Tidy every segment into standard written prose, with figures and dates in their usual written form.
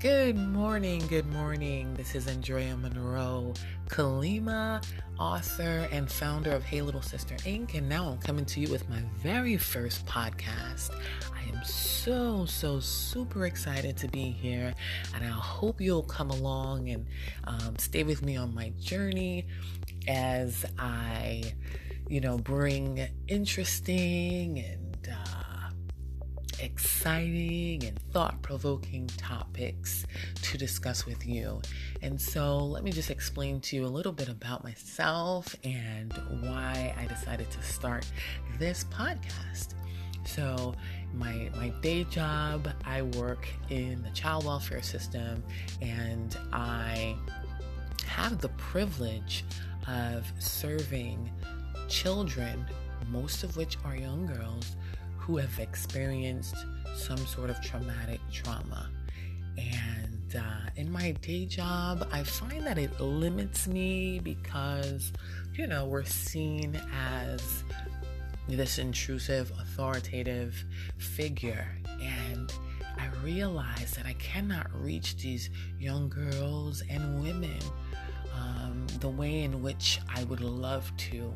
Good morning. This is Andrea Monroe Kalima, author and founder of Hey Little Sister Inc. And now I'm coming to you with my very first podcast. I am so super excited to be here, and I hope you'll come along and stay with me on my journey as I, bring interesting and exciting and thought-provoking topics to discuss with you. And so let me just explain to you a little bit about myself and why I decided to start this podcast. So my day job, I work in the child welfare system, and I have the privilege of serving children, most of which are young girls, who have experienced some sort of traumatic trauma. And in my day job, I find that it limits me because, we're seen as this intrusive, authoritative figure. And I realize that I cannot reach these young girls and women the way in which I would love to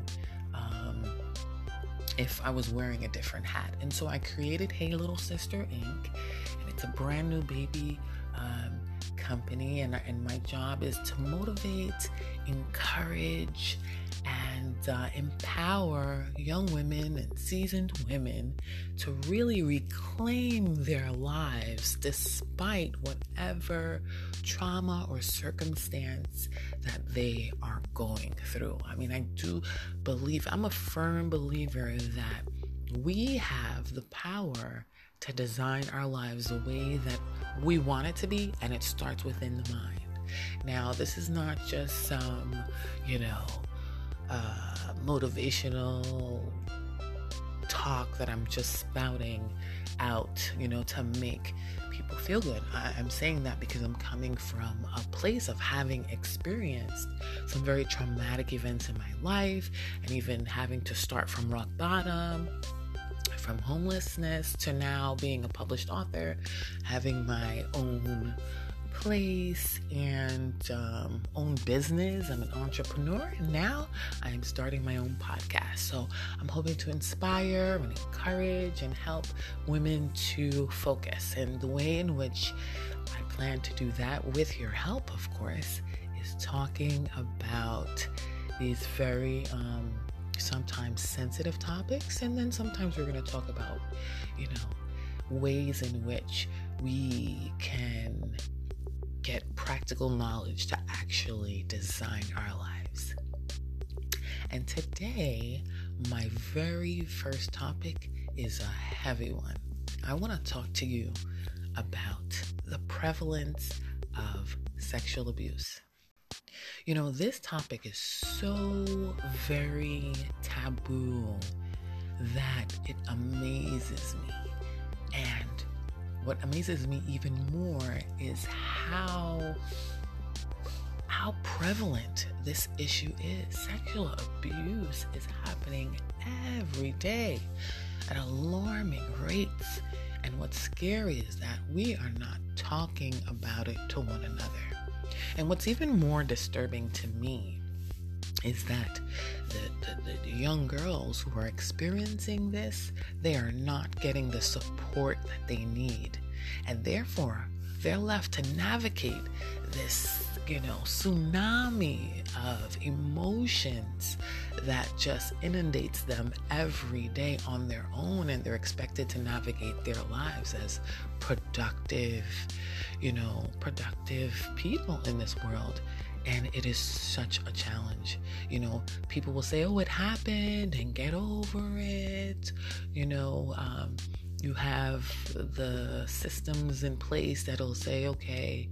if I was wearing a different hat. And so I created Hey Little Sister Inc. And it's a brand new baby company. And my job is to motivate, encourage, and empower young women and seasoned women to really reclaim their lives despite whatever trauma or circumstance that they are going through. I mean, I'm a firm believer that we have the power to design our lives the way that we want it to be, and it starts within the mind. Now, this is not just some, motivational talk that I'm just spouting out, to make people feel good. I'm saying that because I'm coming from a place of having experienced some very traumatic events in my life, and even having to start from rock bottom, from homelessness to now being a published author, having my own place and own business. I'm an entrepreneur, and now I am starting my own podcast. So I'm hoping to inspire and encourage and help women to focus. And the way in which I plan to do that, with your help, of course, is talking about these very sometimes sensitive topics, and then sometimes we're going to talk about ways in which we can get practical knowledge to actually design our lives. And today, my very first topic is a heavy one. I want to talk to you about the prevalence of sexual abuse. This topic is so very taboo that it amazes me. And what amazes me even more is how prevalent this issue is. Sexual abuse is happening every day at alarming rates. And what's scary is that we are not talking about it to one another. And what's even more disturbing to me is that the young girls who are experiencing this, they are not getting the support that they need. And therefore, they're left to navigate this, tsunami of emotions that just inundates them every day on their own. And they're expected to navigate their lives as productive people in this world. And it is such a challenge. People will say, oh, it happened, and get over it. You have the systems in place that'll say, okay,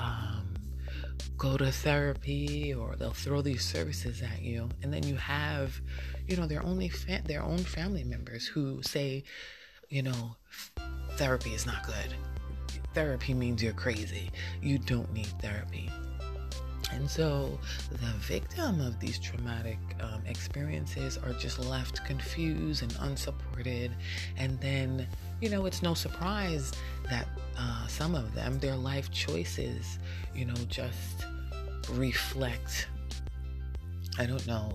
go to therapy, or they'll throw these services at you. And then you have, their own family members who say, therapy is not good. Therapy means you're crazy. You don't need therapy. And so the victim of these traumatic experiences are just left confused and unsupported. And then, it's no surprise that some of them, their life choices, just reflect, I don't know,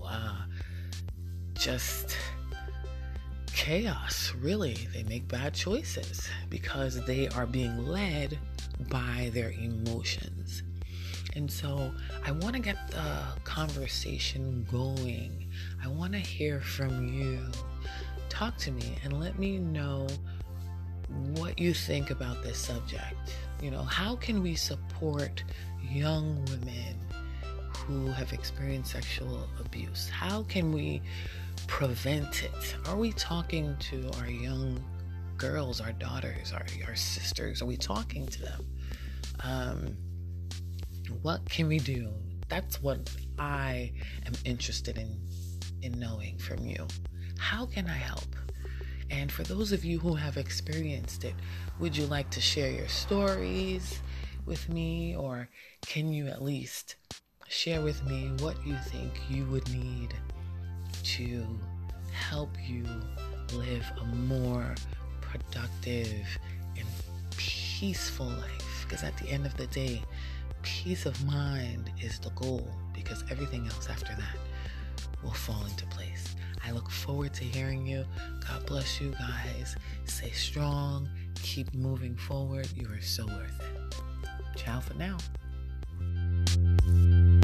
just chaos, really. They make bad choices because they are being led by their emotions. And so I want to get the conversation going. I want to hear from you. Talk to me and let me know what you think about this subject. How can we support young women who have experienced sexual abuse? How can we prevent it? Are we talking to our young girls, our daughters, our sisters? Are we talking to them? What can we do? That's what I am interested in knowing from you. How can I help? And for those of you who have experienced it, would you like to share your stories with me? Or can you at least share with me what you think you would need to help you live a more productive and peaceful life? Because at the end of the day, peace of mind is the goal, because everything else after that will fall into place. I look forward to hearing you. God bless you guys. Stay strong. Keep moving forward. You are so worth it. Ciao for now.